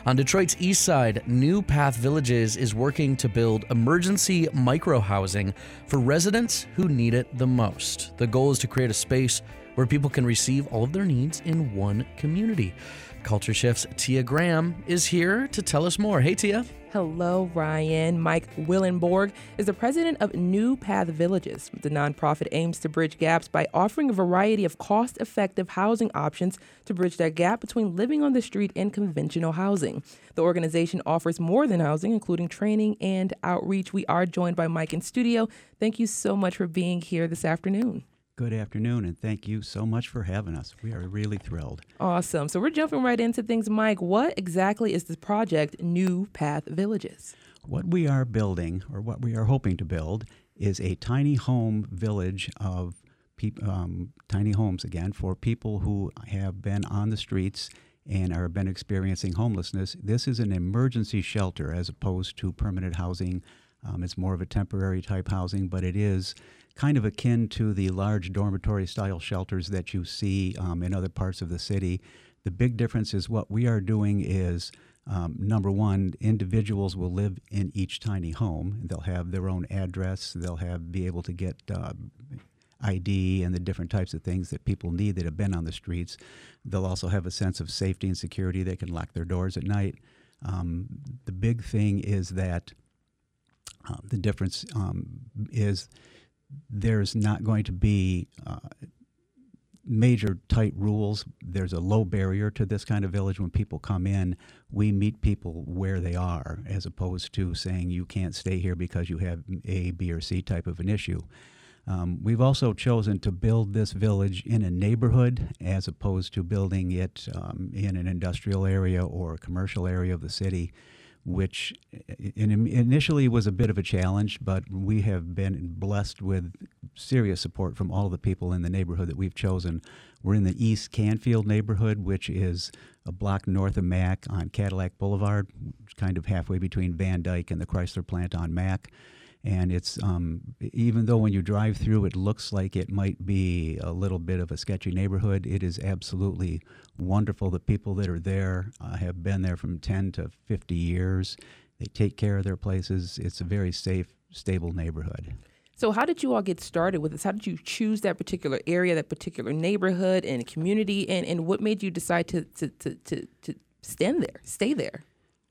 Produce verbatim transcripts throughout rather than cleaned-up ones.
On Detroit's east side, New Path Villages is working to build emergency micro-housing for residents who need it the most. The goal is to create a space where people can receive all of their needs in one community. Culture Shift's Tia Graham is here to tell us more. Hey, Tia. Hello, Ryan. Mike Willenborg is the president of New Path Villages. The nonprofit aims to bridge gaps by offering a variety of cost-effective housing options to bridge that gap between living on the street and conventional housing. The organization offers more than housing, including training and outreach. We are joined by Mike in studio. Thank you so much for being here this afternoon. Good afternoon, and thank you so much for having us. We are really thrilled. Awesome. So we're jumping right into things. Mike, what exactly is the project New Path Villages? What we are building, or what we are hoping to build, is a tiny home village of peop- um, tiny homes, again, for people who have been on the streets and are been experiencing homelessness. This is an emergency shelter as opposed to permanent housing. Um, it's more of a temporary type housing, but it is kind of akin to the large dormitory-style shelters that you see um, in other parts of the city. The big difference is what we are doing is, um, number one, individuals will live in each tiny home. They'll have their own address. They'll have be able to get uh, I D and the different types of things that people need that have been on the streets. They'll also have a sense of safety and security. They can lock their doors at night. Um, the big thing is that uh, the difference um, is there's not going to be uh, major tight rules. There's a low barrier to this kind of village. When people come in, we meet people where they are, as opposed to saying you can't stay here because you have A, B, or C type of an issue. Um, we've also chosen to build this village in a neighborhood as opposed to building it um, in an industrial area or a commercial area of the city, which initially was a bit of a challenge, but we have been blessed with serious support from all of the people in the neighborhood that we've chosen. We're in the East Canfield neighborhood, which is a block north of Mack on Cadillac Boulevard, kind of halfway between Van Dyke and the Chrysler plant on Mack. And it's, um, even though when you drive through, it looks like it might be a little bit of a sketchy neighborhood, it is absolutely wonderful. The people that are there uh, have been there from ten to fifty years. They take care of their places. It's a very safe, stable neighborhood. So how did you all get started with this? How did you choose that particular area, that particular neighborhood and community, and, and what made you decide to, to, to, to, to stand there, stay there?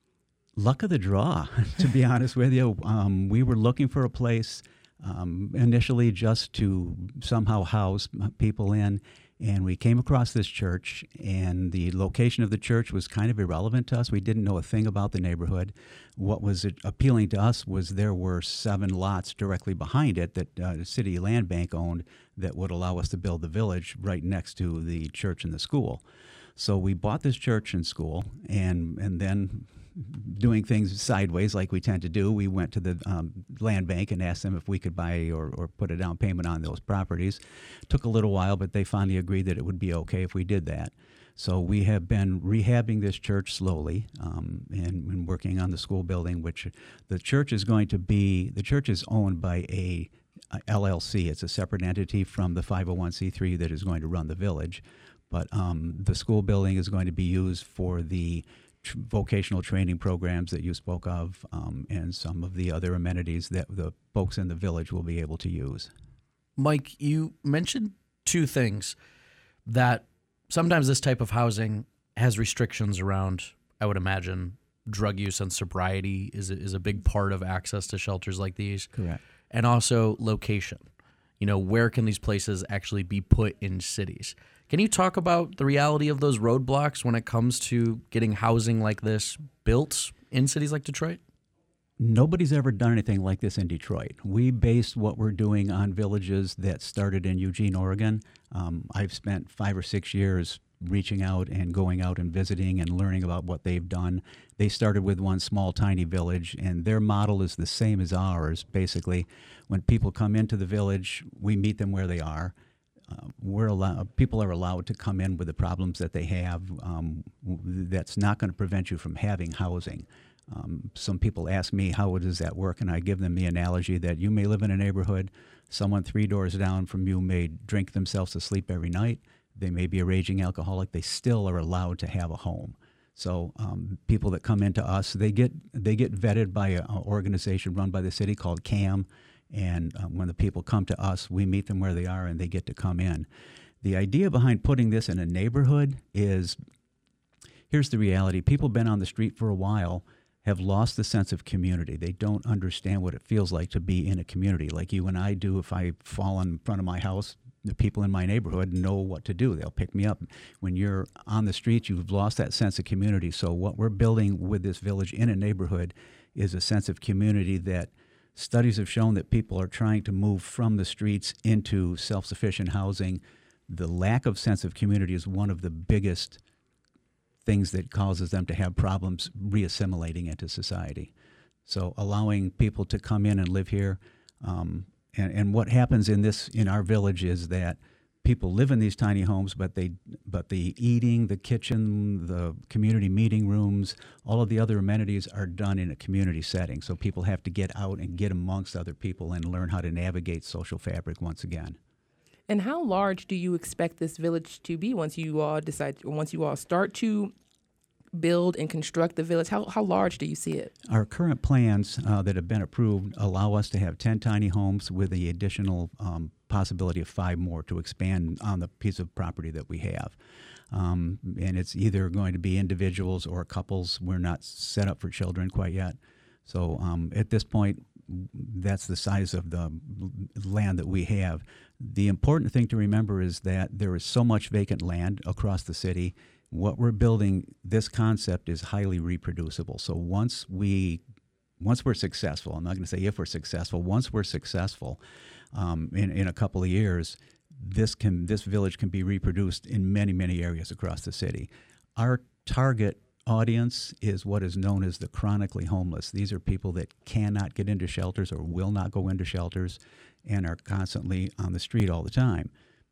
Luck of the draw, to be honest with you. Um, we were looking for a place um, initially just to somehow house people in, and we came across this church, and the location of the church was kind of irrelevant to us. We didn't know a thing about the neighborhood. What was appealing to us was there were seven lots directly behind it that uh, the city land bank owned that would allow us to build the village right next to the church and the school. So we bought this church and school, and and then doing things sideways like we tend to do, we went to the um, land bank and asked them if we could buy or, or put a down payment on those properties. Took a little while, but they finally agreed that it would be okay if we did that. So we have been rehabbing this church slowly um, and, and working on the school building, which the church is going to be, the church is owned by a, a L L C. It's a separate entity from the five oh one c three that is going to run the village. But um, the school building is going to be used for the tr- vocational training programs that you spoke of, um, and some of the other amenities that the folks in the village will be able to use. Mike, you mentioned two things, that sometimes this type of housing has restrictions around, I would imagine, drug use and sobriety is a, is a big part of access to shelters like these. Correct. And also location. You know, where can these places actually be put in cities? Can you talk about the reality of those roadblocks when it comes to getting housing like this built in cities like Detroit? Nobody's ever done anything like this in Detroit. We based what we're doing on villages that started in Eugene, Oregon. Um, I've spent five or six years reaching out and going out and visiting and learning about what they've done. They started with one small, tiny village, and their model is the same as ours. Basically, when people come into the village, we meet them where they are. Uh, we're allowed, people are allowed to come in with the problems that they have. Um, that's not going to prevent you from having housing. Um, some people ask me, how does that work? And I give them the analogy that you may live in a neighborhood, someone three doors down from you may drink themselves to sleep every night. They may be a raging alcoholic. They still are allowed to have a home. So um, people that come into us, they get they get vetted by an organization run by the city called C A M, and um, when the people come to us, we meet them where they are, and they get to come in. The idea behind putting this in a neighborhood is, here's the reality: people been on the street for a while, have lost the sense of community. They don't understand what it feels like to be in a community like you and I do. If I fall in front of my house, the people in my neighborhood know what to do. They'll pick me up. When you're on the streets, you've lost that sense of community. So what we're building with this village in a neighborhood is a sense of community that studies have shown that people are trying to move from the streets into self-sufficient housing. The lack of sense of community is one of the biggest things that causes them to have problems reassimilating into society. So allowing people to come in and live here, um, and, and what happens in this in our village is that people live in these tiny homes, but they but the eating, the kitchen, the community meeting rooms, all of the other amenities are done in a community setting. So people have to get out and get amongst other people and learn how to navigate social fabric once again. And how large do you expect this village to be once you all decide, or once you all start to build and construct the village? How how large do you see it? Our current plans uh, that have been approved allow us to have ten tiny homes with the additional um, possibility of five more to expand on the piece of property that we have. Um, and it's either going to be individuals or couples. We're not set up for children quite yet. So um, at this point, that's the size of the land that we have. The important thing to remember is that there is so much vacant land across the city. What we're building, this concept is highly reproducible. So once we, once we're successful, I'm not going to say if we're successful, once we're successful um, in, in a couple of years, this can this village can be reproduced in many, many areas across the city. Our target audience is what is known as the chronically homeless. These are people that cannot get into shelters or will not go into shelters and are constantly on the street all the time.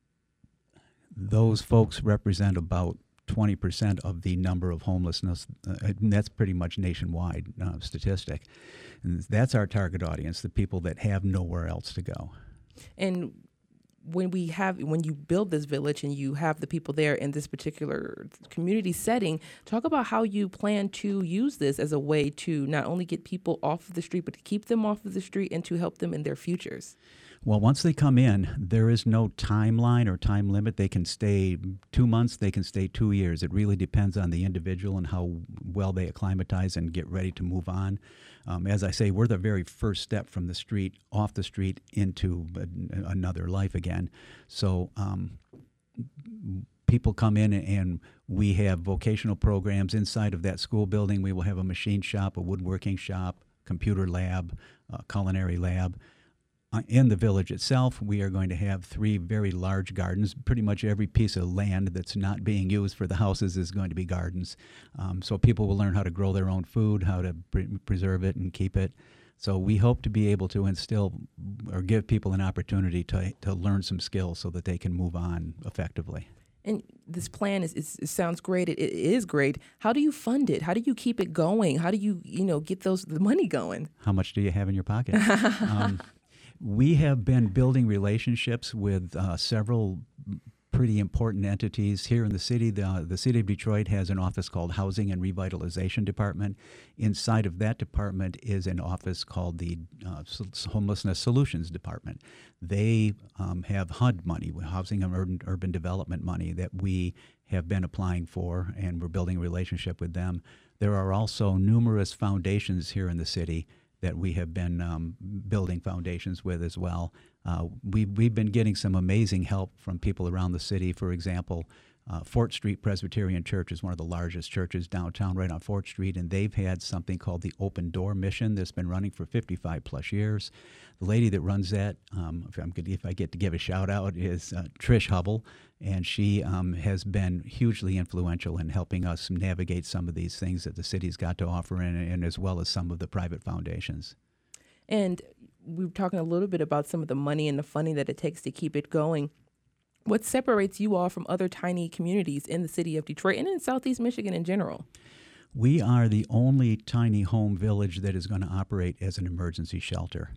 Those folks represent about twenty percent of the number of homelessness, uh, and that's pretty much nationwide uh, statistic. And that's our target audience, the people that have nowhere else to go. And when we have, when you build this village and you have the people there in this particular community setting, talk about how you plan to use this as a way to not only get people off of the street, but to keep them off of the street and to help them in their futures. Well, once they come in, there is no timeline or time limit. They can stay two months, they can stay two years. It really depends on the individual and how well they acclimatize and get ready to move on. Um, as I say, we're the very first step from the street, off the street, into a, another life again. So um, people come in and we have vocational programs inside of that school building. We will have a machine shop, a woodworking shop, computer lab, a culinary lab. Uh, in the village itself, we are going to have three very large gardens. Pretty much every piece of land that's not being used for the houses is going to be gardens. Um, so people will learn how to grow their own food, how to pre- preserve it and keep it. So we hope to be able to instill or give people an opportunity to to learn some skills so that they can move on effectively. And this plan is, is it sounds great. It, it is great. How do you fund it? How do you keep it going? How do you, you know, get those the money going? How much do you have in your pocket? um, We have been building relationships with uh, several pretty important entities here in the city. The, the City of Detroit has an office called Housing and Revitalization Department. Inside of that department is an office called the uh, Homelessness Solutions Department. They um, have H U D money, Housing and Urban, Urban Development money, that we have been applying for, and we're building a relationship with them. There are also numerous foundations here in the city that we have been um, building foundations with as well. Uh, we, we've been getting some amazing help from people around the city. For example, uh, Fort Street Presbyterian Church is one of the largest churches downtown right on Fort Street, and they've had something called the Open Door Mission that's been running for fifty-five plus years. The lady that runs that, um, if, I'm, if I get to give a shout out, is uh, Trish Hubble, and she um, has been hugely influential in helping us navigate some of these things that the city's got to offer, and, and as well as some of the private foundations. And we were talking a little bit about some of the money and the funding that it takes to keep it going. What separates you all from other tiny communities in the city of Detroit and in Southeast Michigan in general? We are the only tiny home village that is going to operate as an emergency shelter.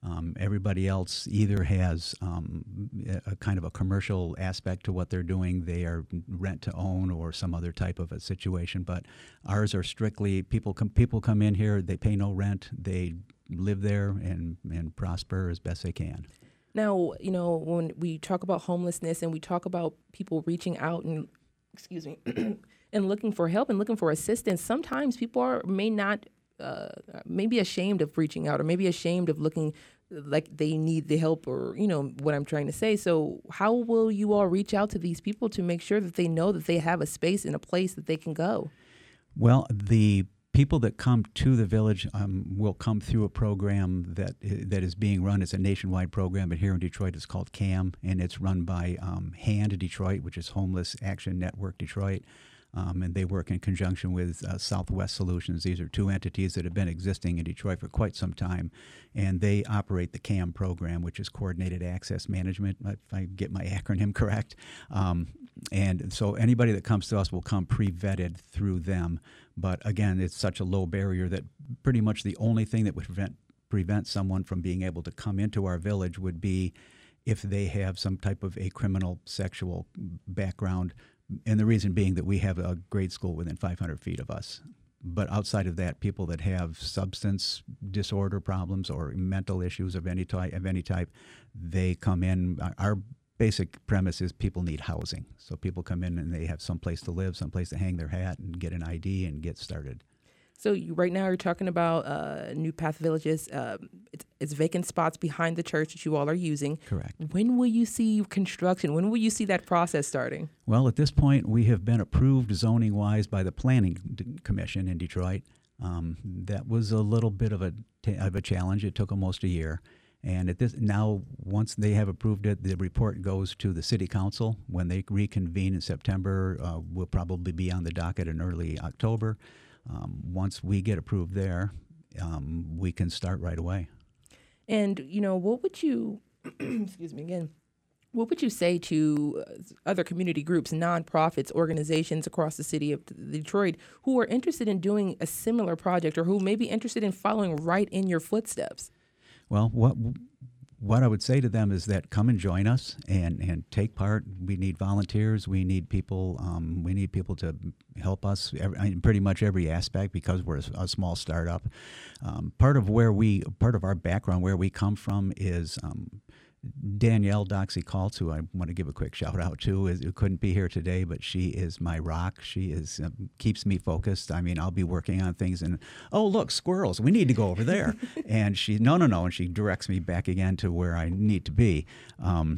Um, everybody else either has um, a, a kind of a commercial aspect to what they're doing. They are rent to own or some other type of a situation. But ours are strictly people come people come in here. They pay no rent. They live there and and prosper as best they can. Now, you know, when we talk about homelessness and we talk about people reaching out and, excuse me, and looking for help and looking for assistance, sometimes people are may not, uh, maybe ashamed of reaching out or maybe ashamed of looking like they need the help or, you know, what I'm trying to say. So how will you all reach out to these people to make sure that they know that they have a space and a place that they can go? Well, the people that come to the village um, will come through a program that that is being run. It's a nationwide program, but here in Detroit it's called CAM, and it's run by um, HAND Detroit, which is Homeless Action Network Detroit. Um, and they work in conjunction with uh, Southwest Solutions. These are two entities that have been existing in Detroit for quite some time, and they operate the CAM program, which is Coordinated Access Management, if I get my acronym correct. Um, and so anybody that comes to us will come pre-vetted through them. But again, it's such a low barrier that pretty much the only thing that would prevent prevent someone from being able to come into our village would be if they have some type of a criminal sexual background. And the reason being that we have a grade school within five hundred feet of us. But outside of that, people that have substance disorder problems or mental issues of any type, of any type, they come in. Our basic premise is people need housing. So people come in and they have some place to live, some place to hang their hat and get an I D and get started. So you, right now you're talking about uh, New Path Villages. Um, it's, it's vacant spots behind the church that you all are using. Correct. When will you see construction? When will you see that process starting? Well, at this point, we have been approved zoning-wise by the Planning D- Commission in Detroit. Um, that was a little bit of a t- of a challenge. It took almost a year. And at this now, once they have approved it, the report goes to the City Council. When they reconvene in September, uh, we'll probably be on the docket in early October. Um, once we get approved there, um, we can start right away. And, you know, what would you, excuse me again, what would you say to other community groups, nonprofits, organizations across the city of Detroit who are interested in doing a similar project or who may be interested in following right in your footsteps? Well, what what I would say to them is that come and join us and, and take part. We need volunteers. We need people. Um, we need people to help us every, in pretty much every aspect because we're a, a small startup. Um, part of where we, part of our background, where we come from, is um, Danielle Doxey Caltz, who I want to give a quick shout out to, is, who couldn't be here today, but she is my rock. She is um, keeps me focused. I mean, I'll be working on things and, oh, look, squirrels, we need to go over there. And she, no, no, no, and she directs me back again to where I need to be. Um,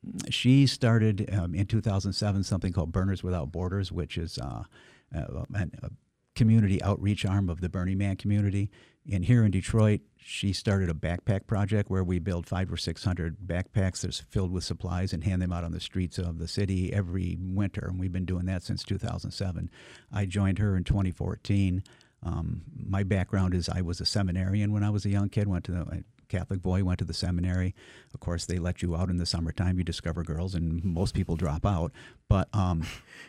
she started um, in two thousand seven something called Burners Without Borders, which is uh, a, a community outreach arm of the Burning Man community. And here in Detroit, she started a backpack project where we build five or six hundred backpacks that's filled with supplies and hand them out on the streets of the city every winter. And we've been doing that since two thousand seven. I joined her in twenty fourteen. Um, my background is I was a seminarian when I was a young kid, went to the Catholic boy, went to the seminary. Of course, they let you out in the summertime. You discover girls, and most people drop out. But um,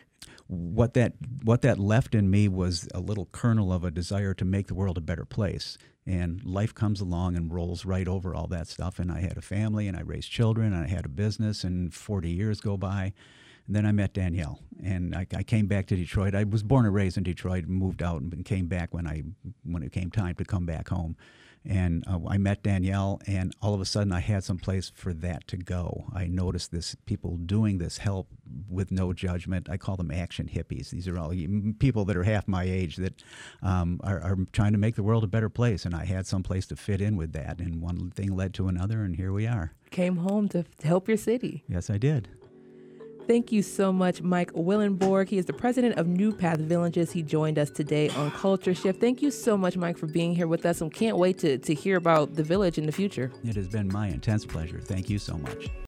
what that what that left in me was a little kernel of a desire to make the world a better place. And life comes along and rolls right over all that stuff. And I had a family, and I raised children, and I had a business, and forty years go by. And then I met Danielle, and I, I came back to Detroit. I was born and raised in Detroit, moved out, and came back when I when it came time to come back home. And uh, I met Danielle, and all of a sudden I had some place for that to go. I noticed this people doing this help with no judgment. I call them action hippies. These are all people that are half my age that um, are, are trying to make the world a better place, and I had some place to fit in with that. And one thing led to another, and here we are. Came home to, to help your city. Yes, I did. Thank you so much, Mike Willenborg. He is the president of New Path Villages. He joined us today on Culture Shift. Thank you so much, Mike, for being here with us, and can't wait to, to hear about the village in the future. It has been my intense pleasure. Thank you so much.